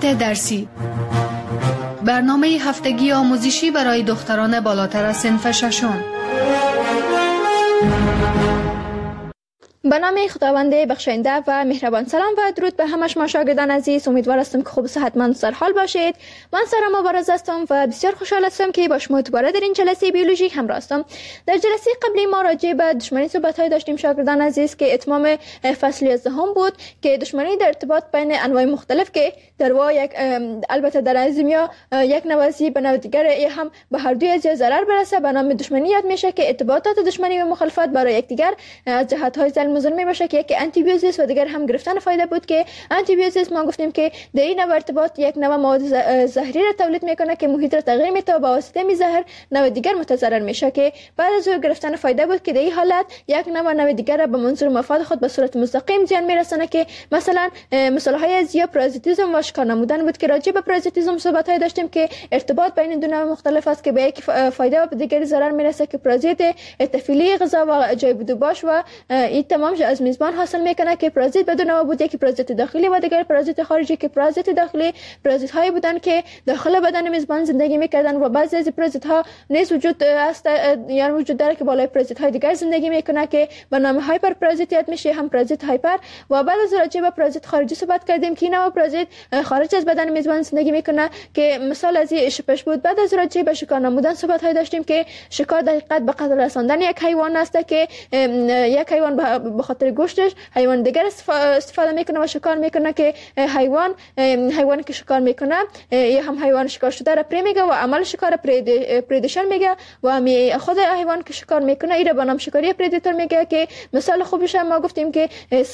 ساعت درسی، برنامه هفتگی آموزشی برای دختران بالاتر از صنف ششم. به نام خداوند بخشنده و مهربان. سلام و درود به همه شما شاگردان عزیز. امیدوار هستم که خوب و صحتمند در حال باشید. من سارا مبارز هستم و بسیار خوشحال هستم که با شما دوباره در این جلسه بیولوژی همراه هستم. در جلسه قبلی ما راجع به دشمنی صحبت‌های داشتیم شاگردان عزیز که اتمام فصل 11 بود که دشمنی در ارتباط بین انواع مختلف که در واقع البته در ازمیا یک نوازی به نوع دیگر هم به هر دوی از ضرر برسه به نام دشمنی یاد میشه که ارتباطات دشمنی و مخالفت برای یکدیگر از جهت‌های ظلم می باشه که یکی آنتی بیوزیس و دیگر هم گرفتن فایده بود که آنتی بیوزیس ما گفتیم که در این نوع ارتباط یک نوع مواد زهری را تولید میکنه که محیط را تغییر میده و با واسطه می زهر نوع دیگر متضرر میشه که بعد از گرفتن فایده بود که در این حالت یک نوع دیگر را به منظور مفاد خود به صورت مستقیم زیان میرسونه که مثلا مثال های از یا پارازیتیسم و شکار نمودن بود که راجع به پارازیتیسم صحبت های داشتیم که ارتباط بین دو نوع مختلف است که به یک فایده و به دیگر ضرر میرسه که پارازیت تفیلی غذا و جای بود باش و این تمام از میزبان حاصل میکنه که پارازیت بدون نوع بود یکی پارازیت داخلی و دیگر پارازیت خارجی که پارازیت داخلی پارازیت هایی بودن که داخل بدن میزبان زندگی میکردن و بعضی از پارازیت ها نیز وجود است یا وجود داره که بالای پارازیت های دیگر زندگی میکنه که به نام هایپر پارازیت میشه هم پارازیت هایپر. و بعد از راجع به پارازیت خارجی صحبت کردیم که نوع پارازیت خارج از بدن میزبان زندگی میکنه که مثال از این شپش بود. بعد از راجع به شکار نمودن صحبت های داشتیم که شکار در حقیقت به قتل رساندن یک حیوان است که یک حیوان به خاطر گوشتش حیوان دیگر استفاده میکنه و شکار میکنه که حیوانی که شکار میکنه یا هم حیوان شکار شده را پری میگه و عمل شکار پریدیشن میگه و خود حیوان که شکار میکنه این را به نام شکاری پریدیتور میگه که مثال خوبش ما گفتیم که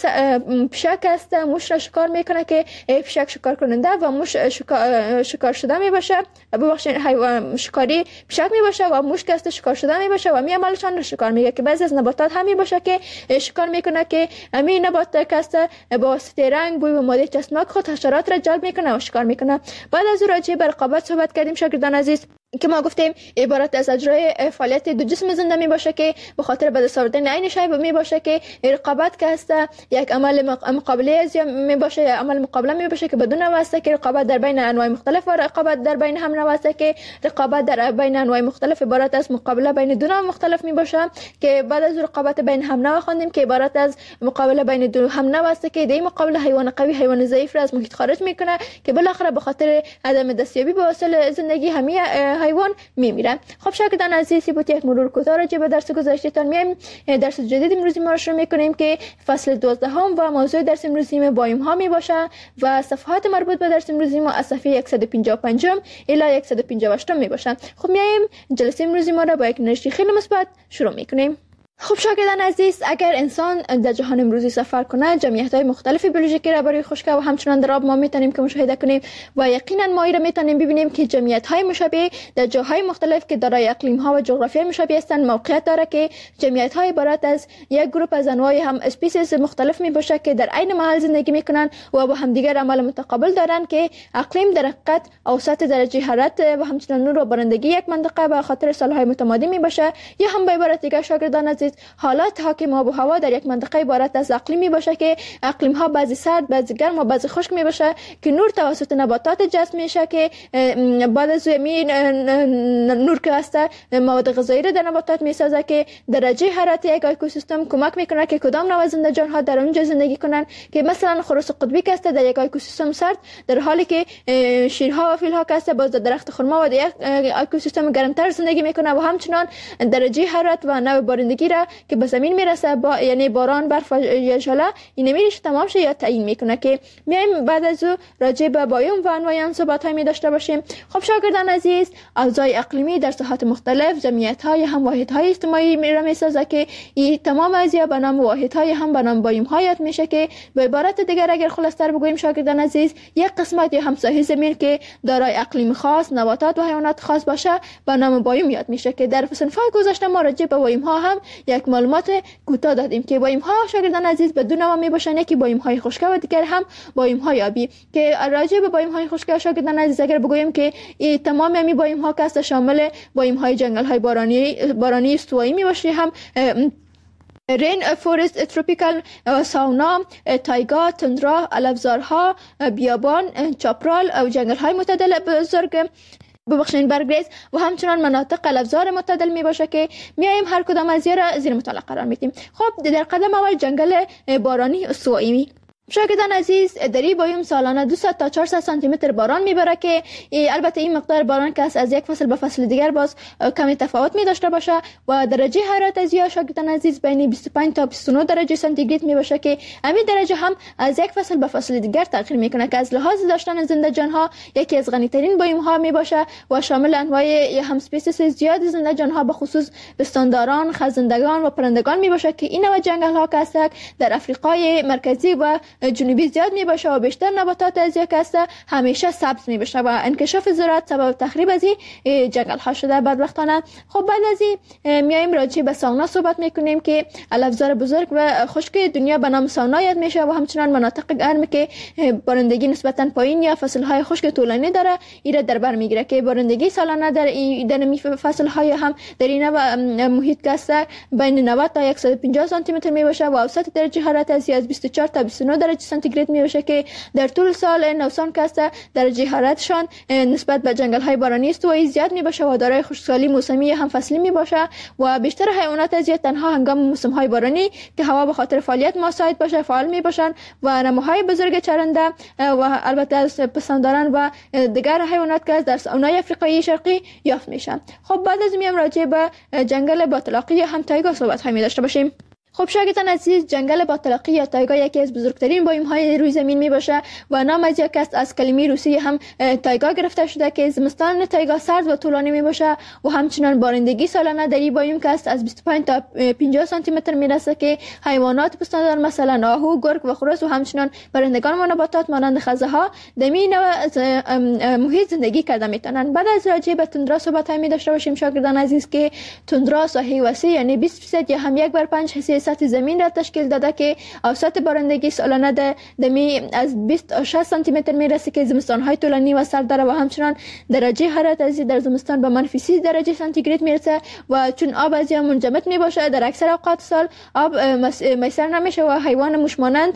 پشک است موش را شکار میکنه که پشک شکار کننده و موش شکار شده میباشه ببخشید حیوان شکاری پشک میباشه و موش که است شکار شده میباشه و عملشان را شکار میگه که بعضی از نباتات هم میباشه که شکار میکنه که امی نبات کاسته با واسطه رنگ بوی و ماده چسبناک خود حشرات را جلب میکنه و شکار میکنه. بعد از راجع به رقابت صحبت کردیم شاگردان عزیز که ما گفتیم عبارت از اجرای فعالیت دو جسم زنده می باشه که به خاطر به دست آوردن عین شی می باشه که رقابت که است یک عمل مقابله از می باشه عمل مقابله می باشه که بدون واسطه که رقابت در بین انواع مختلف و رقابت در بین هم نواسطه که رقابت در بین انواع مختلف عبارت از مقابله بین دو نوع مختلف می باشه که بعد از رقابت بین هم نوع خواندیم که عبارت از مقابله بین دو هم نواسطه که در مقابله حیوان قوی حیوان ضعیف را از محیط خارج میکنه که بالاخره به خاطر عدم دستیابی به وسایل زندگی همه حیوان میمیره. خب شاگردان عزیزی بود یک مرور کوتاه راجع به درس گذشتهتان میایم درس جدید امروزی ما رو شروع میکنیم که فصل 12 و موضوع درس امروزی ما بایم ها می باشه و صفحات مربوط به درس امروزی ما از صفحه 155 الی 158 می باشه. خب میایم جلسه امروزی ما را با یک انرژی خیلی مثبت شروع میکنیم. خب شاگردان عزیز اگر انسان در جهان امروزی سفر کنه جمعیت‌های مختلف بیولوژیکی را برای خشکی و همچنان در آب ما میتونیم که مشاهده کنیم و یقینا ما را میتونیم ببینیم که جمعیت‌های مشابه در جاهای مختلف که دارای اقلیم‌ها و جغرافیای مشابه هستند موقعیت داره که جمعیت‌های عبارت از یک گروه از انواع هم اسپیسیز مختلف میباشه که در عین محل زندگی میکنن و با همدیگر عمل متقابل دارن که اقلیم در حقیقت اوسط درجه حرارت و همچنان نور و بارندگی یک منطقه به خاطر سال‌های متمادی میباشه یا هم به عبارت دیگر شاگردان عزیز حالات حاکم آب و هوا در یک منطقه عبارت از اقلیمی باشه که اقلیم ها بعضی سرد بعضی گرم و بعضی خشک می باشه که نور توسط نباتات جذب میشه که بعد از نور که هست مواد غذایی را در نباتات میسازه که درجه حرارت یک اکوسیستم کمک میکنه که کدام نوع زنده جان ها در اونجا زندگی کنن که مثلا خروس قطبی که هست در یک اکوسیستم سرد در حالی که شیرها و فیلها که هست باز در درخت خرما و در یک اکوسیستم گرمتر زندگی میکنه و همچنان درجه حرارت و نوع بارندگی را که به زمین میرسه یعنی باران برف یا ژله این میریش تمام شه یا تعیین میکنه که میایم بعد از او راجع به بایوم و انواع آن صحبت های می داشته باشیم. خب شاگردان عزیز اوضاع اقلیمی در ساحات مختلف جمعیت های هم واحد های اجتماعی میسازه که این تمام ازیا به نام واحد های هم به نام بایوم ها یاد میشه که به عبارت دیگر اگر خلاصتر بگوییم شاگردان عزیز یک قسمت یا هم ساحه زمین که دارای اقلیم خاص نباتات و حیوانات خاص باشه به نام بایوم یاد میشه که در صنف‌های گذشته ما راجع به بایوم ها هم یک معلومات کوتاه دادیم که بایم ها شاگردان عزیز به دو نوع میباشن یکی بایم های خشکی و دیگر هم بایم های آبی که راجع به بایم های خشکی شاگردان عزیز اگر بگویم که تمام همی بایم ها که شامل بایم های جنگل های بارانی استوایی میباشه هم رین فورست تروپیکال، ساونا، تایگا، تندرا، علفزارها، بیابان، چاپرال و جنگل های معتدل بزرگ برگریز و همچنان مناطق علفزار معتدل می باشه که میایم هر کدام از را زیر مطالعه قرار میدیم. خب در قدم اول جنگل بارانی استوایی. شاگردان عزیز، در این بایوم سالانه 200 تا 400 سانتی متر باران میبره که البته این مقدار باران که از یک فصل به فصل دیگر باز کمی تفاوت می داشته باشه و درجه حرارت از یا شاگردان عزیز بین 25 تا 29 درجه سانتیگراد می باشه که همین درجه هم از یک فصل به فصل دیگر تغییر میکنه که از لحاظ داشتن زنده جان ها یکی از غنی ترین بایوم ها می باشه و شامل انواع هم اسپیسیس زیاد زنده جان ها به خصوص پستانداران، خزندگان و پرندگان می باشه که این نوع جنگل ها که در افریقای مرکزی و جنوبی زیاد می باشه و بیشتر نباتات از یک است همیشه سبز می باشه و انکشاف زراعت سبب تخریب از این جنگل ها شده بدبختانه. خب بعد از این میایم راجع به ساونا صحبت میکنیم که علفزار بزرگ و خشک دنیا به نام ساونا یاد میشه و همچنان مناطق گرم که بارندگی نسبتا پایین یا فصل های خشک طولانی داره ایره در بر میگیره که بارندگی سالانه در فصل های هم در این محیط که بین 90 تا 150 سانتی متر می باشه و اوسط درجه حرارت از 24 تا 29 درجه سانتیگراد می باشه که در طول سال نوسان که درجه حرارتشان نسبت به جنگل های بارانی استوایی زیاد می باشه و دارای خشکسالی موسمی هم فصلی می باشه و بیشتر حیوانات از تنها هنگام موسم های بارانی که هوا به خاطر فعالیت مساعد باشه فعال می باشن و نموهای بزرگ چرنده و البته از پستانداران و دیگر حیوانات که در ساونای افریقایی شرقی یافت میشن. خب بعد از میام راجع به جنگل باطلاقی یا هم تایگا صحبت می داشته باشیم. خب شاگردان عزیز، جنگل باطلاقی یا تایگا یکی از بزرگترین بایوم های روی زمین می باشه و نام از یک است از کلمه روسی هم تایگا گرفته شده که زمستان تایگا سرد و طولانی می باشه و همچنان بارندگی سالانه در این بایوم که است از 25 تا 50 سانتی متر می رسه که حیوانات پستاندار مثلا آهو، گرگ و خرس و همچنان پرندگان و نباتات مانند خزه ها در این محیط زندگی کرده میتونن. بعد از راجع به تندرا صحبت می داشته باشیم شاگردان عزیز که تندرا ساحه وسیع یعنی 20% یا هم 1/5 حصه سطح زمین را تشکیل داده که اوسط بارندگی سالانه دمی از 20 تا 60 سانتی متر میرسه که زمستان های طولانی و سرد داره و همچنان درجه حرارت از در زمستان به -30 درجه سانتیگراد میرسه و چون آب از یا منجمد می باشه در اکثر اوقات سال آب میسر نمیشه و حیوان موشمانند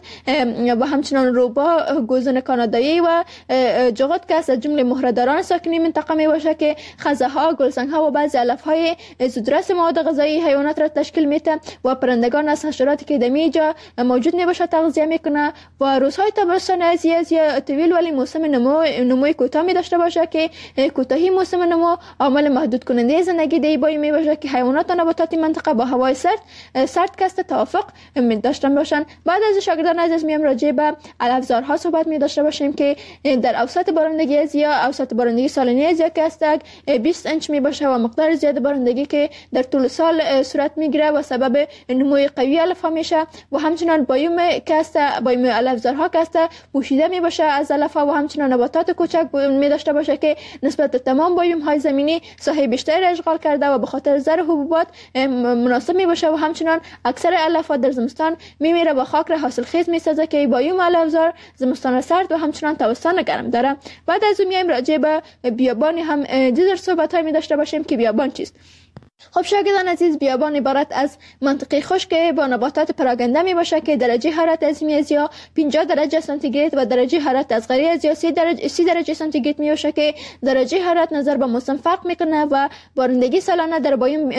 و همچنان روبا، گوزن کانادایی و جغد که از جمله مهره‌داران ساکنی منطقه می باشه که خزه ها، گلسنگ ها و بعضی علف های زودرس مواد غذایی حیوانات را تشکیل میده و پرندگان از حشراتی که در اینجا موجود نباشه تغذیه میکنه و روزهای تابستان از یا طویل ولی موسم نموی کوتاه می داشته باشه که کوتاهی موسم نمو عامل محدود کننده زندگی در بایوم می باشه که حیوانات و نباتات منطقه با هوای سرد کست توافق می داشتن باشن. بعد از شاگردان عزیز میام راجع به علفزارها صحبت می داشته باشیم که در اوسط بارندگی از یا اوسط بارندگی سالانه از یا که است 20 انچ می باشه و مقدار زیاد بارندگی که در طول سال صورت میگیره و سبب نموی قوی علف میشه و همچنان بایوم که است بایوم علفزارها که است پوشیده می باشه از علف و همچنان نباتات کوچک می داشته باشه که نسبت به تمام بایوم های زمینی ساحه بیشتری اشغال کرده و به خاطر زر حبوبات مناسب می باشه و همچنان اکثر علفات در زمستان میمیره و خاک را حاصلخیز میسازه که بایوم علفزار زمستان سرد و همچنان تابستان گرم داره. بعد از اون میایم راجع به بیابان هم دیگر صحبت های می داشته باشیم که بیابان چیست. خب شاگردان عزیز، بیابان عبارت از منطقه خشک با نباتات پراگنده می باشه که درجه حرارت از یا 50 درجه سانتیگراد و درجه حرارت از غیر از یا 30 درجه سانتیگراد می باشه که درجه حرارت نظر به موسم فرق میکنه و بارندگی سالانه در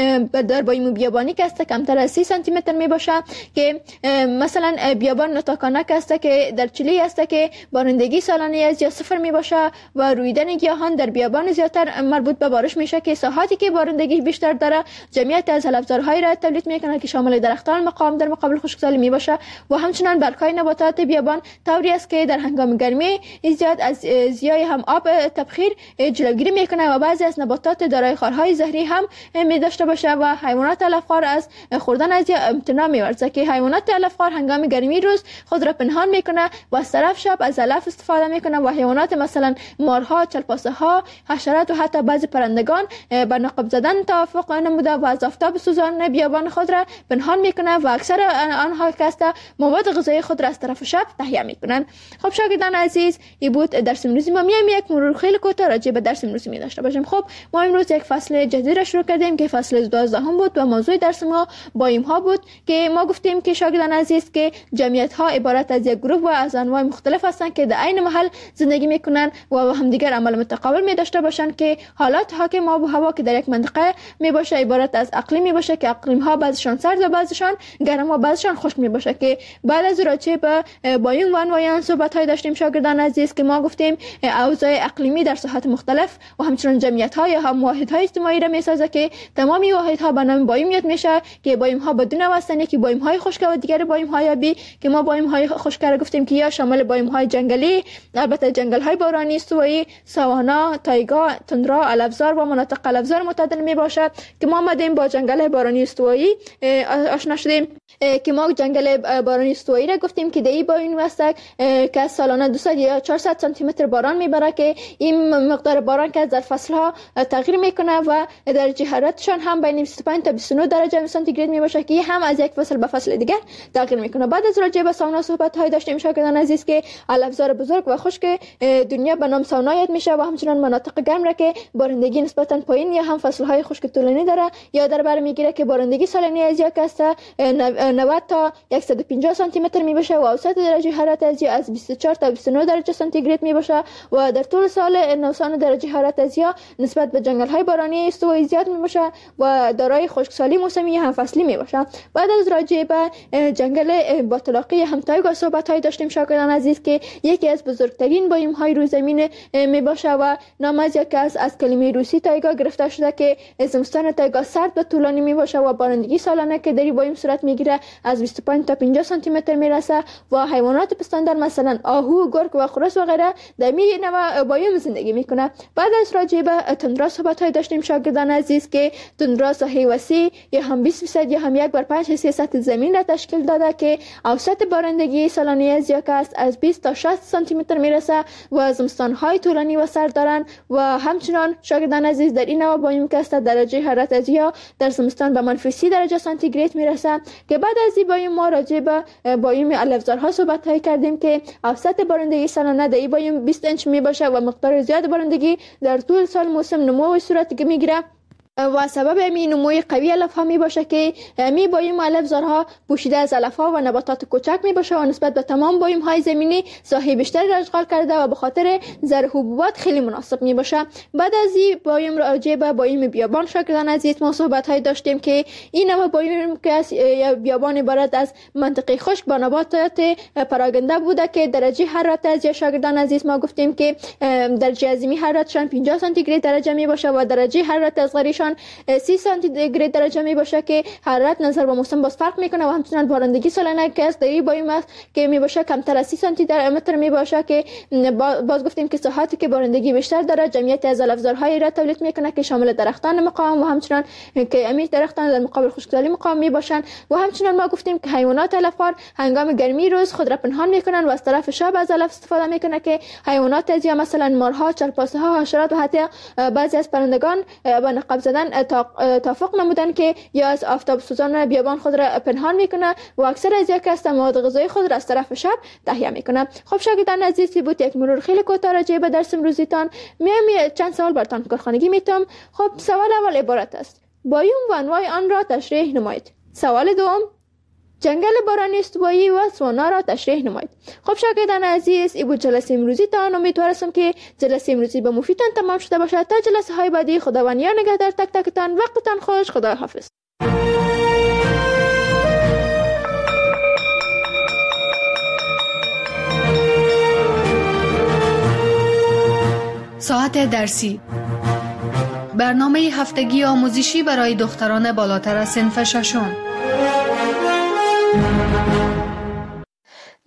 بایوم بیابانی که است کمتر از 30 سانتی متر می باشه که مثلا بیابان نوتاکانا که است که در چیلی است که بارندگی سالانه از یا 0 می باشه و رویدن گیاهان در بیابان زیاتر مربوط به بارش میشه که ساحاتی که بارندگی بیشتر داره جمعیت از علفزارهای را تولید میکنه که شامل درختان مقاوم در مقابل خشکسالی می باشه و همچنان برگ‌های نباتات بیابان طوری است که در هنگام گرمی زیاد از زیای هم آب تبخیر جلوگیری میکنه و بعضی از نباتات دارای خارهای زهری هم می داشته باشه و حیوانات علفخوار از خوردن از امتناع می‌ورزه که حیوانات علفخوار هنگام گرمی روز خود را پنهان میکنه و از طرف شب از علف استفاده میکنه و حیوانات مثلا مارها، چلپاسه ها، حشرات و حتی بعضی پرندگان بر نقب زدن توافق نموده و از آفتاب سوزان بیابان خود را پنهان میکنه و اکثر آنها کسته مواد غذایی خود را از طرف شب تهیه میکنن. خب شاگردان عزیز، این بود درس امروزی ما. میایم یک مرور خیلی کوتاه راجع به درس امروزی می داشته باشیم. خب ما امروز یک فصل جدید را شروع کردیم که فصل 12 بود و موضوع درس ما بایم ها بود که ما گفتیم که شاگردان عزیز که جمعیت ها عبارت از یک گروه و از انواع مختلف هستند که در عین محل زندگی میکنن و همدیگر عمل متقابل می داشته باشند که حالات حاکم آب و هوا که در یک منطقه می باشه عبارت از اقلیم می باشه که اقلیم ها بعضشان سرد و بعضشان گرم و بعضشان خشک می باشه که بعد از راجع به بایم و انواع صحبت های داشتیم شاگردان عزیز که ما گفتیم اوضاع اقلیمی در ساحات مختلف و همچنین جمعیت های هم واحد های اجتماعی را می سازه که تمامی واحد ها به نام بایم میاد میشه که بایم ها بدون هستند که بایم های خشک و دیگر بایم های آبی که ما بایم های خشک را گفتیم که یا شامل بایم های جنگلی، البته جنگل های بارانی، استوایی، ساوانا، تایگا، تندرا، علفزار و مناطق علفزار معتدل می باشد که ما آمدیم با جنگل بارانی استوایی آشنا شدیم که ما جنگل بارانی استوایی را گفتیم که دی بایم است که سالانه 200 یا 400 سانتی متر باران میبره که این مقدار باران که در فصل ها تغییر میکنه و درجه حرارتشان هم بین 25 تا 29 درجه سانتیگراد میباشه که هم از یک فصل به فصل دیگر تغییر میکنه. بعد از راجع به ساونا صحبت های داشتیم شاگردان عزیز که علفزار بزرگ و خشک دنیا به نام ساونا یاد میشه و همچنین مناطق گرم را که بارندگی نسبتا پایین یا هم فصل های خشک طولانی داره یا در بر میگیره که بارندگی سالانه از یک است 90 تا 150 سانتی متر میباشه و اوسط درجه حرارت از 24 تا 29 درجه سانتیگراد میباشه و در طول سال نوسان درجه حرارت از نسبت به جنگل های بارانی استوایی زیاد میباشه و دارای خشکسالی موسمی هم فصلی میباشه. بعد از راجع به جنگل باطلاقی هم تایگا صحبت های داشتیم شاگردان عزیز که یکی از بزرگترین بایم های روی زمین میباشه و نام از یک از کلمه روسی تایگا گرفته شده که زمستان تایگا سرد و طولانی میباشه و بارندگی سالانه که در بایم صورت میگیره از 25 تا 50 سانتی متر میرسه و حیوانات پستاندار مثلا آهو، گرگ و خرس و غیره در می نوع بایم زندگی میکنه. بعد از راجع به تندرا صحبت های داشتیم شاگردان عزیز که تندرا ساحه وسیع یا هم 20% یا هم 1/5 سطح زمین را تشکیل داده که اوسط بارندگی سالانه از یک است از 20 تا 60 سانتی متر میرسه و زمستان های طولانی و سرد دارن و همچنان شاگردان عزیز در این نوع بایم که است درجه حرارت از یا در زمستان به منفی 30 درجه سانتیگراد میرسه که بعد از این بایم ما راجع به بایم علفزارها صحبت های کردیم که اوسط بارندگی سالانه در این بایم 20 انچ میباشه و مقدار زیاد بارندگی در طول سال موسم نمو صورت میگیره و سبب این نموی قوی علف ها می باشه که می بایم علفزارها پوشیده از علف ها و نباتات کوچک می باشه و نسبت به تمام بایم های زمینی ساحه بیشتری را اشغال کرده و به خاطر زرع حبوبات خیلی مناسب می باشه. بعد از این بایم راجع به بایم بیابان شاگردان عزیز ما صحبت های داشتیم که این نوع بایم که از بیابان عبارت از منطقه خشک با نباتات پراگنده بوده که درجه حرارت از شاگردان عزیز ما گفتیم که درجه عظیمی حرارتشان 50 سانتیگراد درجه می باشه و درجه حرارت اصغریشان 30 سانتیگراد درجه می باشه که حرارت نظر به موسم باز فرق میکنه و همچنین بارندگی سالانه که از دایی بایم است که می باشه کمتر از 30 سانتی متر می باشه که باز گفتیم که ساحاتی که بارندگی بیشتر داره جمعیت از علفزارهای را تولید میکنه که شامل درختان مقاوم و همچنین که امی درختان در مقابل خشکسالی مقاوم می باشن و همچنین ما گفتیم که حیوانات علفخوار هنگام گرمی روز خود را پنهان میکنن و از طرف شب از علف استفاده میکنه که حیوانات از مثلا مارها، چرپاسه ها، حشرات و حتی بعضی از پرندگان با نقاب زدن توافق نمودن که یا از آفتاب سوزان بیابان خود را پنهان میکنه و اکثر از یک است مواد غذایی خود را از طرف شب تهیه میکنه. خب شاگردان عزیز بود یک مرور خیلی کوتاه راجع به درس امروزیتان. میام چند سوال براتون کارخانگی میتم. خب سوال اول عبارت است بایم و انواع آن را تشریح نمایید. سوال دوم جنگل بارانی استوایی و ساوانا را تشریح نمایید. خب شاگردان عزیز این بود جلسه امروزی تان. امیدوارم که جلسه امروزی به مفیدتان تمام شده باشد. تا جلسه های بعدی خداوند یار نگهدار تک تکتان. وقتتان خوش. خدا حافظ. ساعت درسی برنامه هفتگی آموزشی برای دختران بالاتر از صنف ششم.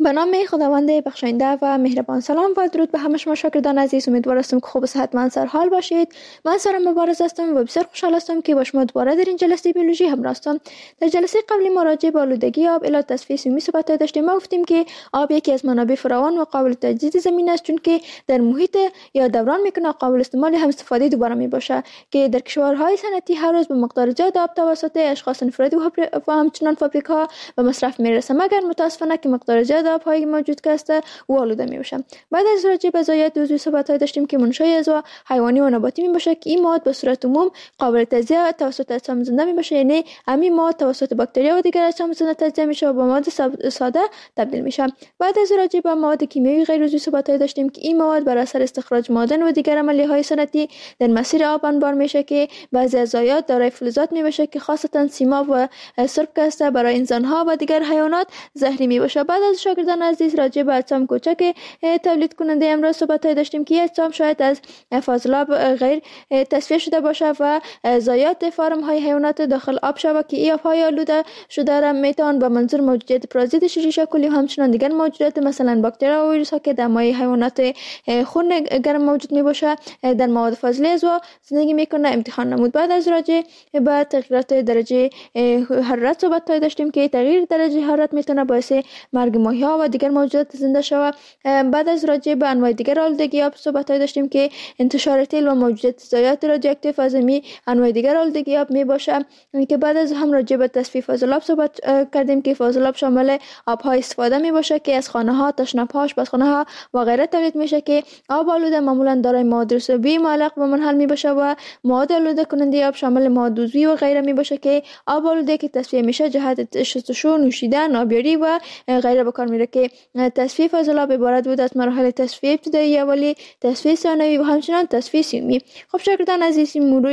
به نام خداوند بخشاینده و مهربان. سلام و درود به همه شما شاگردان عزیز. امیدوار هستم که خوب و صحتمند سر حال باشید. من سارا مبارز هستم و بسیار خوشحال هستم که با شما دوباره در این جلسه بیولوژی همراه هستم. در جلسه قبلی ما راجع به آلودگی آب الی تصفیه سیمی صحبت داشتیم. ما گفتیم که آب یکی از منابع فراوان و قابل تجدید زمین است، چون که در محیط یا دوران میکنه قابل استعمال هم استفاده دوباره می باشه، که در کشورهای صنعتی هر روز به مقدار زیاد آب توسط اشخاص انفرادی و همچنان فابریکا به مصرف میرسه، مگر متاسفانه که مقدار زیاد آب‌های موجود که است و آلوده میباشن. بعد از راجع به ضایعات عضوی صحبت‌های داشتیم که منشأ اعضا حیوانی و نباتی میباشه، که این مواد به صورت عموم قابل تجزیه توسط اجسام زنده میباشه، یعنی همین مواد توسط باکتریا و دیگر اجسام زنده تجزیه میشه و به مواد ساده تبدیل میشه. بعد از راجع به مواد کیمیایی غیر عضوی صحبت‌های داشتیم که این مواد بر اثر استخراج معادن و دیگر عملیه‌های صنعتی در مسیر آب انبار میشه، که بعضی از ضایعات دارای فلزات میباشه که خاصتا سیماب و سرب که است برای انسان‌ها و دیگر حیوانات زهری میباشه. بعد از شاگردان عزیز راجع به اجسام کوچک تولید کننده امروز صحبت‌های داشتیم که اجسام شاید از فاضلاب غیر تصفیه شده باشه و ضایعات فارم‌های حیوانات داخل آب شوه، که این آب‌های آلوده شده را میتوان به منظور موجودیت پرازیت شیشه کلی و همچنان دیگر موجودات مثلا باکتریا و ویروس‌ها که در مایع حیوانات خون گرم موجود میباشه در مواد فاضله اعضا زندگی میکنه امتحان نمود. بعد از راجع به تغییرات درجه حرارت صحبت‌های داشتیم که تغییر درجه حرارت میتونه باعث مرگ ماهی‌ها و دیگر موجودات زنده شود. بعد از راجع به انواع دیگر آلودگی آب صحبت‌های داشتیم که انتشار تیل و موجودیت ضایعات رادیواکتیو از انواع دیگر آلودگی آب میباشه، که بعد از هم راجع به تصفیه فاضلاب صحبت کردیم که فاضلاب شامل آب‌های استفاده میباشه که از خانه‌ها، تشنه‌ها، آشپزخانه‌ها و غیره تولید میشه، که آب آلوده معمولاً دارای مواد رسوبی معلق به منحل میباشه و مواد آلوده کننده آب شامل مواد عضوی و غیره میباشه، که آب آلوده که تصفیه میشه جهت شستشو، نوشیدن، آبیاری و غیره به کار میره، که تصفیه فاضلاب عبارت بود از مراحل تصفیه ابتدایی، اولی، تصفیه ثانوی و همچنان تصفیه سیمی. خب شاگردان عزیز،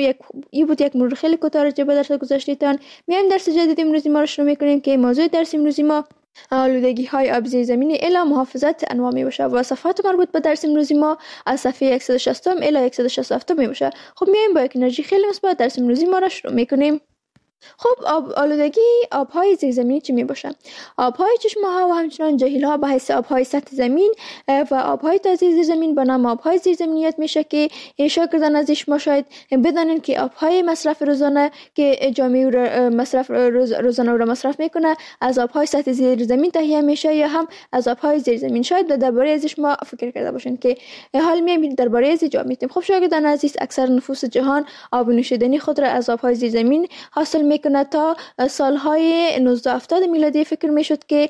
این بود یک مرور خیلی کوتاه راجع به درس گذشته‌تان. میایم درس جدید امروزی ما رو شروع میکنیم که موضوع درس امروزی ما آلودگی های آب زیرزمینی الی محافظت انواع می باشه و صفحات مربوط به درس امروزی ما از صفحه 160 الی 167 می باشه. خب میایم با یک انرژی خیلی مثبت درس امروزی ما را شروع میکنیم. خب آلودگی آب‌های زیرزمینی چی میباشه؟ آب‌های چشمه‌ها و همچنان جهیل‌ها به حیث آب‌های سطح زمین و آب‌های تازه زیرزمین به نام آب‌های زیرزمینیت میشه، که شاگردان از شما شاید بدانید که آب‌های مصرف روزانه که جامعه مصرف روزانه رو مصرف میکنه از آب‌های سطح زیرزمین تهیه میشه یا هم از آب‌های زیرزمین. شاید درباره ازش ما فکر کرده باشین که حال میایم درباره ازش جواب میدیم. خب شاگردان عزیز، اکثر نفوس جهان آب نوشیدنی خود را از آب‌های زیرزمین حاصل میکنه. تا سالهای 1970 میلادی فکر میشد که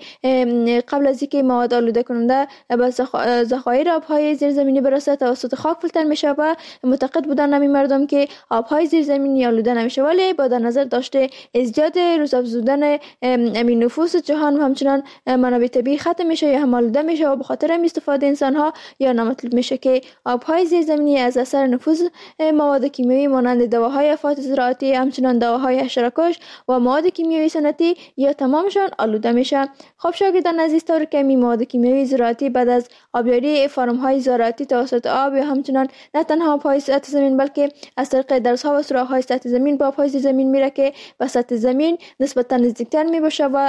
قبل از اینکه مواد آلوده کننده به ذخایر آبهای زیرزمینی برسه توسط خاک فیلتر میشه و معتقد بودن همین مردم که آبهای زیرزمینی آلوده نمیشه، ولی با در نظر داشته ازدیاد روزافزودن همین نفوس جهان و همچنان منابع طبیعی ختم میشه یا هم آلوده میشه و به خاطر همین استفاده انسانها یا نامطلوب میشه، که آبهای زیرزمینی از اثر نفوذ مواد کیمیایی مانند دواهای افات زراعتی، همچنان دواهای حشره‌کش و مواد کیمیایی صنعتی یا تمامشان آلوده میشه. خب شاگردان عزیز، طور که می مواد کیمیایی زراعتی بعد از آبیاری فارم‌های زراعتی توسط آب یا همچنان نه تنها آب‌های سطح زمین بلکه از طریق درزها و سوراخ‌های سطح زمین به آب‌های زمین میره، که به سطح زمین نسبتاً نزدیکتر میباشه و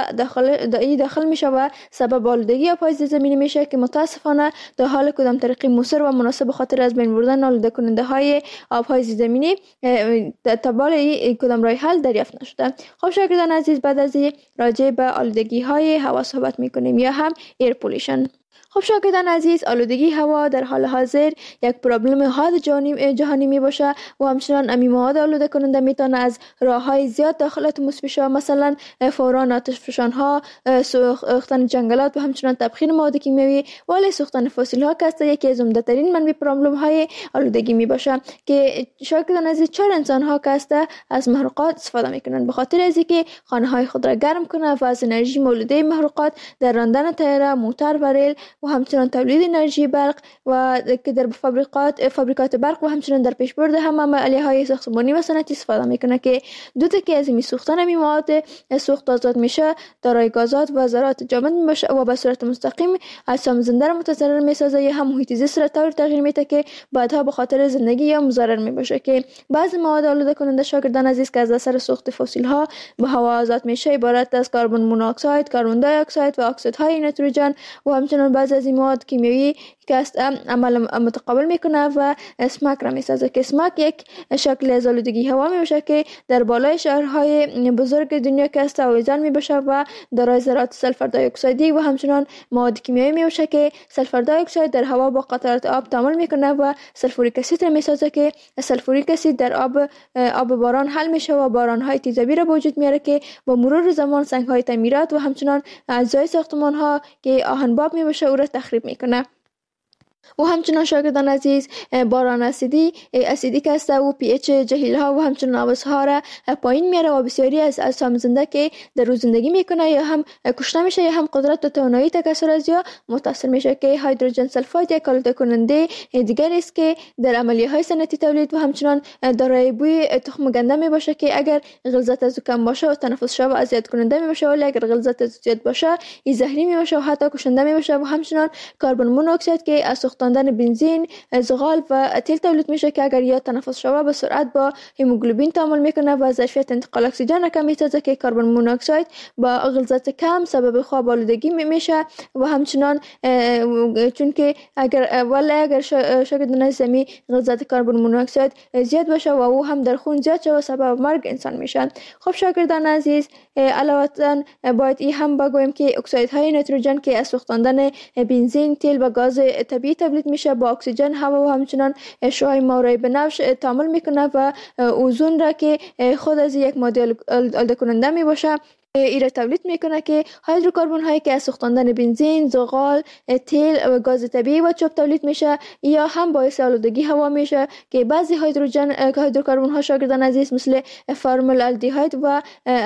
داخل میشه و سبب آلودگی آب‌های زمینی میشه، که متاسفانه در حال کدام طریقی مؤثر و مناسب خاطر از بین بردن آلوده کننده های آب‌های زمینی تبال کدام راه حل دریافت نشده. خب شاگردان عزیز، بعد از راجع به آلودگی های هوا صحبت میکنیم یا هم ایر پولیشن. خب شاگردان عزیز، آلودگی هوا در حال حاضر یک پروبلم حاد جهانی می باشه و همچنان امی مواد آلوده کننده میتونه از راههای زیاد داخل اتمسفر شه، مثلا فوران آتش فشانها، سوختن جنگلات و همچنان تبخیر مواد کیمیایی، ولی سوختن فسیل ها که یکی از عمده ترین منبع پروبلم های آلودگی می باشه، که شاگردان عزیز چرا انسان ها که از محروقات استفاده میکنن؟ به خاطر از اینکه خانه های خود را گرم کنه و از انرژی مولوده محروقات در راندن طیاره، موتور و ریل و و همچنان تولید انرژی برق و که در فابریکات برق و همچنان در پیشبرد هم عملیه‌های ساختمانی و صنعتی استفاده میکنه که دو تکه از این سوختن می مواد سوخت آزاد میشه دارای گازات و ذرات جامد میشه و به صورت مستقیم اجسام زنده را متضرر میسازه یا هم محیط زیست را طور تغییر میده که بعدها به خاطر زندگی یا مضر میباشه که بعضی مواد آلوده کننده شاگردان عزیز که از اثر سوخت فسیل ها به هوا آزاد میشه عبارت از کربن مونوکساید، کربن دی اکساید و اکسیدهای نیتروژن و همچنان بعضی از این مواد کیمیایی که عمل متقابل میکنه و اسمک را میسازه که اسمک یک شکل از آلودگی هوا میباشه که در بالای شهرهای بزرگ دنیا که است آویزان میباشه و دارای ذرات سلفر دی اکسایدی و همچنان مواد کیمیایی میباشه که سلفر دی اکساید در هوا با قطرات آب تعامل میکنه و سلفوریک اسید را میسازه که سلفوریک اسید در آب باران حل میشه و بارانهای تیزابی را به وجود میاره که با مرور زمان سنگهای تعمیرات و همچنان اجزای ساختمان ها که آهنباب میباشه او را تخریب میکنه. و همچنان شاگردان عزیز باران اسیدی که است و پی اچ جهیل ها و همچنان آبسها را پایین میاره و بسیاری از اجسام زنده که در روز زندگی میکنه یا هم کشته میشه یا هم قدرت و توانایی تکثر از یا متاثر میشه که هیدروژن سلفاید یک آلوده کننده دیگر است که در عملیه های صنعتی تولید و همچنان دارای بوی تخم گنده می باشه که اگر غلظت از کم باشه و تنفس شو اذیت کننده می باشه ولی اگر غلظت از زیاد باشه ای زهری می باشه و حتی کشنده می باشه و همچنان کربن مونوکساید که از سوختاندن بنزین، زغال و تیل تولید میشه که اگر یا تنفس شوه به سرعت با هموگلوبین تعامل میکنه و ظرفیت انتقال اکسیژن را کم میسازه که کربن مونوکساید با غلظت کم سبب خواب آلودگی میشه و همچنان چون که اگر شاگردان عزیز غلظت کربن مونوکساید زیاد باشه و او هم در خون زیاد شوه سبب مرگ انسان میشن. خب شاگردان عزیز علاوه باید این هم بگویم که اکسیدهای نیتروژن که از سوختاندن بنزین، تیل و گاز طبیعی تولید میشه با اکسیژن، هوا و همچنان شعاع مایع بنفش تعامل میکنه و اوزون را که خود از یک ماده آلوده کننده می باشه ایره تولید میکنه که هیدروکربن هایی که از سوختاندن بنزین، زغال، تیل و گاز طبیعی و چوب تولید میشه یا هم باعث آلودگی هوا میشه که بعضی هیدروکربن ها شاگردان عزیز مثل فرمل الدیهاید و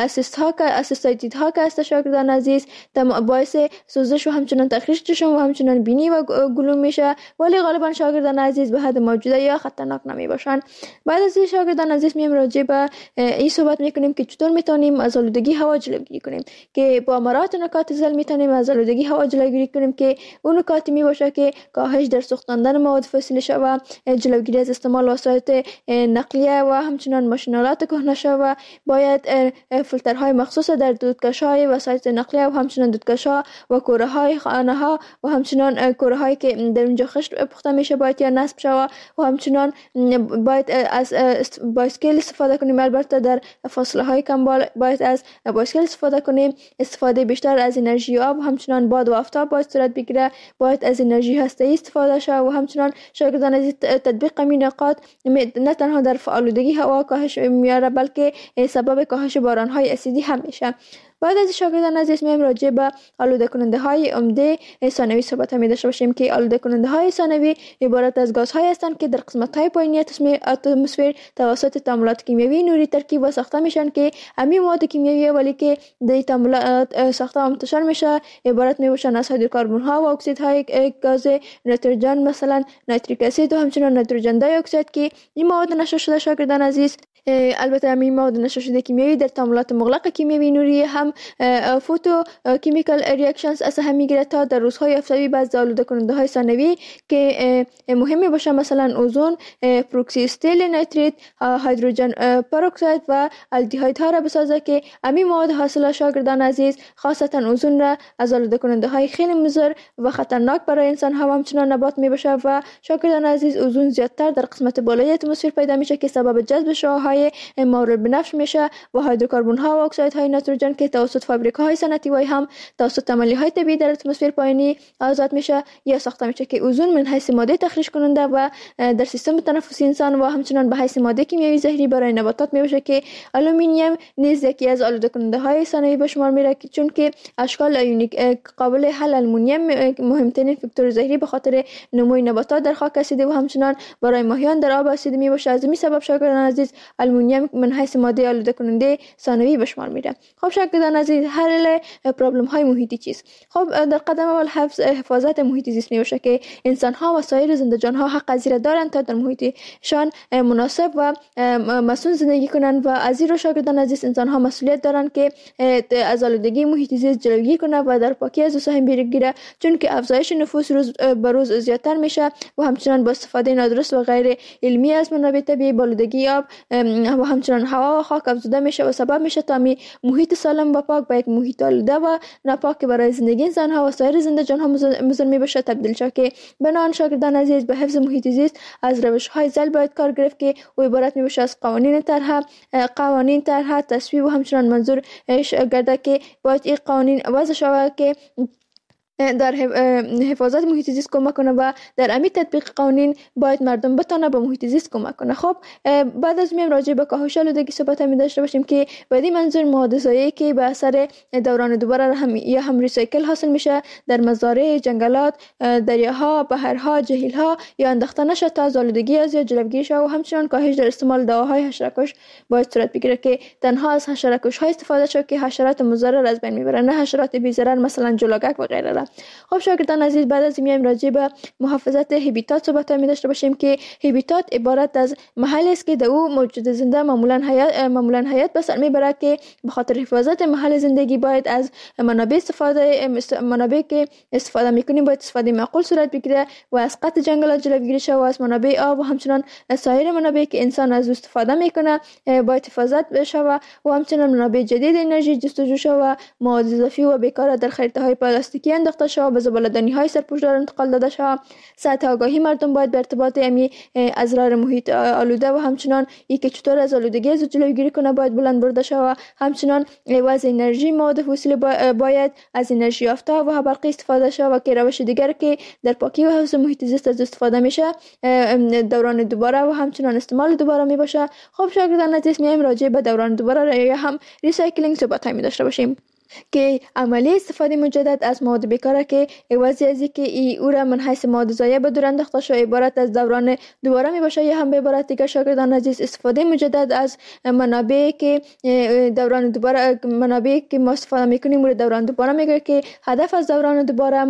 اسیتایدید ها که است شاگردان عزیز باعث سوزش و همچنان تخریش چشم و همچنان بینی و گلوم میشه ولی غالبا شاگردان عزیز به حد موجوده یا خطرناک نمی باشن. بعد از این شاگردان عزیز میایم راجع به این صحبت میکنیم که چطور میتونیم از آلودگی هوا جلوگیری کنیم که با مراعات نکات زل میتونیم از آلودگی هوا جلوگیری کنیم که اون نکاتی می باشه که کاهش در سوختاندن مواد فسیلی شوه، جلوگیری از استعمال وسایل نقلیه و همچنان ماشینالات کهنه شوه، باید فیلترهای مخصوص در دودکش‌های وسایل نقلیه و همچنان دودکش‌ها و کوره‌های خانه‌ها و همچنان کوره‌هایی که در اونجا خشت پخته میشه باید یا نصب شوه و همچنان باید از بایسکل استفاده کنیم. البته در فاصله‌های کم باید از بایسکل استفاده کنیم. استفاده بیشتر از انرژی آب و همچنان باد و آفتاب باید صورت بگیره. باید از انرژی هسته‌ای استفاده شه و همچنان شاگردان از تطبیق این نکات نه تنها در آلودگی هوا کاهش میاره بلکه سبب کاهش باران‌های اسیدی هم میشه. بعد از شاگردان عزیز میایم راجع به آلوده کننده های عمده ثانوی صحبت می داشته باشیم که آلوده کننده های ثانوی عبارت از گازهای هستند که در قسمت های پایینی اتمسفر توسط تعاملات کیمیایی نوری ترکیب و ساخته میشن که همین مواد کیمیایی ولی که در تعاملات ساخته و منتشر میشه عبارت می باشن از هیدروکربن ها و اکسیدهای گاز نیتروژن مثلا نیتریک اسید و همچنان نیتروژن دی اکساید که این مواد نشر شده شاگردان عزیز. البته همین مواد نشر شده کیمیایی در تعاملات مغلق کیمیایی نوری هم فوتو کیمیکال ریاکشنز از هم میگیره تا در روزهای آفتابی بعضی آلوده کننده های ثانوی که مهمی باشه مثلا اوزون، پروکسی استیل نیتریت، هیدروژن پروکساید و الدیهاید ها را بسازه که همین مواد حاصل شاگردان عزیز خاصتا اوزون را از آلوده کننده های خیلی مضر و خطرناک برای انسان ها همچنان نبات میباشه و شاگردان عزیز اوزون زیادتر در قسمت بالای اتمسفر پیدا میشه که سبب جذب شعاعهای مورد بنفش میشه و هیدروکربن ها و اکسیدهای نیتروژن که توسط فابریکاهای صنعتی و هم توسط عملیه‌های طبیعی در اتمسفر پایینی آزاد میشه یا ساخته میشه که اوزون من حیث ماده تخریش کننده و در سیستم تنفسی انسان و همچنان به حیث ماده کیمیایی زهری برای نباتات میشه که آلومینیوم نیز یکی از آلوده کننده های ثانوی به شمار میره چون که اشکال ایونیک قابل حل آلومینیوم مهمترین فاکتور زهری به خاطر نموی نباتات در خاک اسیدی و همچنان برای ماهیان در آب اسیدی میباشه. از این سبب شاگردان عزیز آلومینیوم من حیث ماده آلوده کننده ثانوی به شمار میره. خب شاگردان عزیز، حل پرابلم های محیطی چیست؟ خب در قدم اول حفاظت محیط زیست میباشه که انسان ها و سایر زنده جان ها حق از دارند تا در محیطشان مناسب و مسئول زندگی کنند و از این رو شاگردان عزیز انسان ها مسئولیت دارند که از آلودگی محیط زیست جلوگیری کنند و در پاکی از سهم بگیره، چون که افزایش نفوس روز به روز زیادتر میشه و همچنان با استفاده نادرست و غیر علمی از منابع طبیعی آلودگی آب و همچنان هوا و خاک افزوده میشه و سبب میشه تا محیط سالم و پاک به یک محیط آلوده و ناپاک برای زندگی انسان ها و سایر زنده جان ها مضر بشه تبدیل شد. که بنابراین شاگردان عزیز به حفظ محیط زیست از روش های ذیل باید کار گرفت که او عبارت میباشه از قوانین طرح تصویب و همچنان منظور گرده که باید این قوانین وضع شود که در حفاظت محیط زیست کمک کنه و در امی تطبیق قوانین باید مردم بتونه به محیط زیست کمک کنه. خب بعد از میم راجع به کاهش آلودگی صحبت می داشته باشیم که بعدی منظور مواد ضایعی که به اثر دوران دوباره هم ریسایکل حاصل میشه در مزارع، جنگلات، دریاها، بحرها، جهیلها یا انداخته نشه تا از آلودگی از یا جلوگیری شه و همچنان کاهش در استعمال دواهای حشره‌کش باید صورت بگیره که تنها از حشره‌کش ها استفاده شه که حشرات مضر از بین میبره، نه حشرات بی ضرر مثلا جلگک و غیره. خب شاگردان عزیز، بعد از میایم راجع به محافظت هبیتات صحبت می داشته باشیم که هبیتات عبارت از محلی است که در او موجود زنده معمولا حیات به سر میبره که به خاطر حفاظت محل زندگی باید از منابع که استفاده میکنیم باید استفاده معقول صورت بگیره و از قطع جنگلات جلوگیری شه و از منابع آب و همچنان سایر منابعی که انسان از استفاده میکنه باید حفاظت بشه و همچنان منابع جدید انرژی جستجو شه و مواد اضافی و بیکار در خریطه های پلاستیکی انداخته شه به زباله‌دانی های سرپوشدار انتقال داده شه. سطح آگاهی مردم باید به ارتباط اضرار محیط آلوده و همچنان که چطور از آلودگی از جلوگیری کنه باید بلند برده شه و همچنان وضع انرژی مواد فسیل باید از انرژی یافته و برقی استفاده شه و که روش دیگر که در پاکی و حفظ محیط زیست از استفاده میشه دوران دوباره و همچنان استعمال دوباره می باشه. خب شاگردان عزیز، میایم راجع به دوران دوباره یا هم ریسایکلینگ صحبت می داشته باشیم که عملی استفاده مجدد از مواد بیکاره که عوضی از اینکه او را من حیث مواد ضایع به دور انداخته شده عبارت از دوران دوباره می باشه یا هم به عبارت دیگه شاگردان عزیز استفاده مجدد از منابعی که دوران دوباره منابعی که ما استفاده میکنیم رو دوران دوباره میگه که هدف از دوران دوباره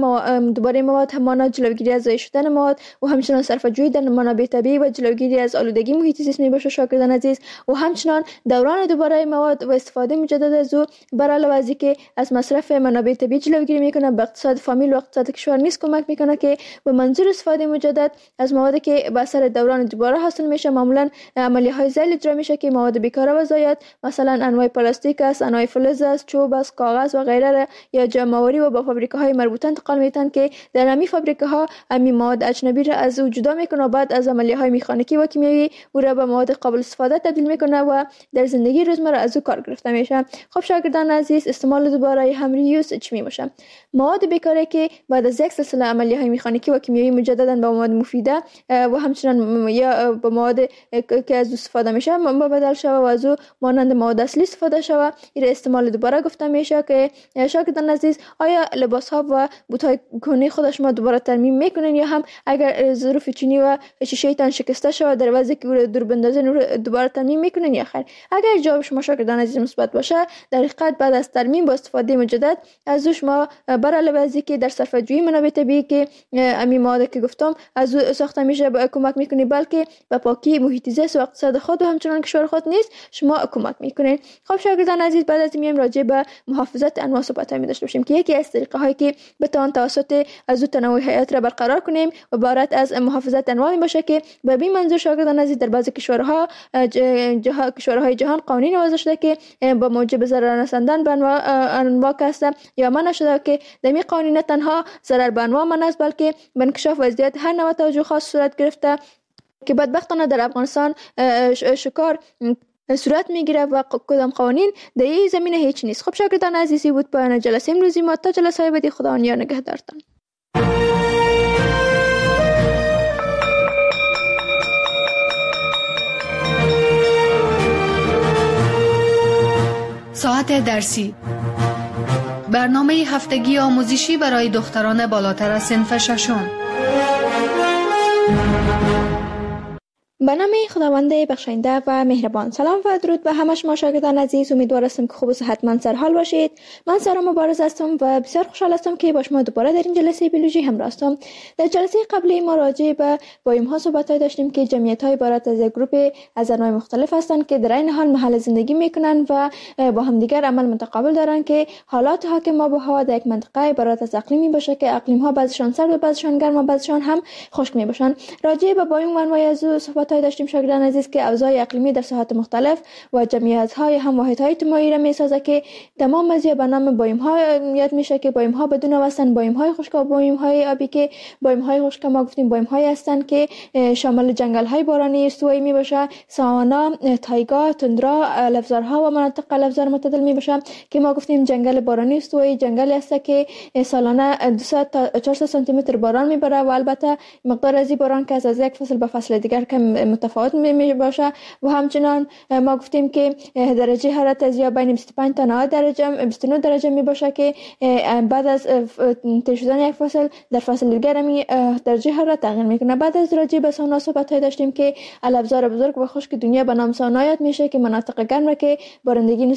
مواد همانا جلوگیری از ضایع شدن مواد و همچنان صرفه‌جویی در منابع طبیعی و جلوگیری از آلودگی محیط زیست می باشه شاگردان عزیز و همچنان دوران دوباره مواد و استفاده مجدد از او بر علاوه از که از مصرف منابع طبیعی جلوگیری میکنه به اقتصاد فامیل و اقتصاد کشور نیز کمک میکنه که به منظور استفاده مجدد از موادی که به اثر دوران دوباره حاصل میشه معمولا عملیه های ذیل اجرا میشه که مواد بیکاره و ضایعات مثلا انواع پلاستیک است، انواع فلز است، چوب است، کاغذ و غیره یا جمع‌آوری و به فابریکه‌های مربوطه انتقال میتن که در همین فابریکه‌ها همین مواد اجنبی را از او جدا میکنه و بعد از عملیه‌های مکانیکی و کیمیایی او را به مواد قابل استفاده تبدیل میکنه و در زندگی روزمره از او کار گرفته میشه. خب شاگردان عزیز، استعمال دوباره هم ریوز چی می باشه؟ مواد بیکاره که بعد از یک سلسله عملیه‌های مکانیکی و کیمیایی مجددا به مواد مفیده و همچنان یا به مواد که از استفاده میشه بدل شوه و از او مانند مواد اصلی استفاده شوه، این استعمال دوباره گفته میشه. که شاگردان عزیز، آیا لباس ها و بوت های کهنه خود شما دوباره ترمیم میکنین یا هم اگر ظروف چینی و شیشه تان شکسته شوه در وضعی که او را دور بندازین دوباره ترمیم میکنین یا خیر؟ اگر جواب شما شاگردان عزیز مثبت باشه، در حقیقت بعد از ترمیم با استفاده مجدد از شما بر علاوه از اینکه در صرفه‌جویی منابع طبیعی که همین مواد که گفتم از او ساخته میشه کمک میکنه، بلکه به پاکی محیط زیست و اقتصاد خود و همچنان کشور خود نیز شما کمک میکنه. خب شاگردان عزیز، بعد از میایم راجع به محافظت انواع صحبت می داشته باشیم که یکی از طریقه هایی که بتوان توسط از تنوع حیات را برقرار کنیم عبارت از محافظت انواع می باشه که به این منظور شاگردان عزیز در بعضی کشورهای جهان قوانین وضع شده که با موجب ضرر رساندن به انواع کسته یا منع شده که در این قوانین تنها ضرر به انواع منع است، بلکه به انکشاف وضعیت هر نوع توجه خاص صورت گرفته که بدبختانه در افغانستان شکار صورت میگیره و کدام قوانین در این زمینه هیچ نیست. خب شاگردان عزیزی بود پایان جلسه امروزی ما. تا جلسه های بعدی خدا نگهدارتان. ساعت درسی، برنامه هفتگی آموزشی برای دختران بالاتر از صنف ششم. به نام خداوند بخشاینده و مهربان. سلام و درود به همه شما شاگردان عزیز. امیدوار هستم که خوب و صحتمند سر حال باشید. من سارا مبارز هستم و بسیار خوشحال هستم که با شما دوباره در این جلسه بیولوژی همراه هستم. در جلسه قبلی ما راجع به بایوم ها صحبت داشتیم که جمعیت های عبارت از یک گروه از انواع مختلف هستند که در این حال محل زندگی میکنن و با هم دیگر عمل متقابل دارن که حالات حاکم به هوا در یک منطقه عبارت از اقلیمی باشه که اقلیم ها بعضشان سرد و بعضشان گرم و بعضشان هم خشک می باشن. راجع به بایوم و انواع از صحبت داشتیم شاگردان عزیز که اوضاع اقلیمی در ساحات مختلف و جمعیت های هم واحد های اجتماعی را میسازه که تمام از به نام بایوم ها یاد میشه که بایوم ها بدون واسن بایوم های خشک و بایوم های آبی که بایوم های خشک ما گفتیم بایوم های هستند که شامل جنگل های بارانی استوایی می باشه، ساوانا، تایگا، تندرا، لفظارها و مناطق لفظار معتدل می باشه که ما گفتیم جنگل بارانی استوایی جنگلی است که سالانه 200 تا 400 سانتی متر باران میبره و البته مقدار از باران که از یک فصل به فصل دیگر که متفاوت می باشه و همچنان ما گفتیم که درجه حرارت از یا بین 25 تا 90 درجه 29 درجه می باشه که بعد از تیر شدن یک فصل در فصل دیگر می درجه حرارت تغییر میکنه. بعد از راجع به سونا صحبت داشتیم که الابزار بزرگ و خشک دنیا به نام سونا یاد میشه که مناطق گرم را که بارندگی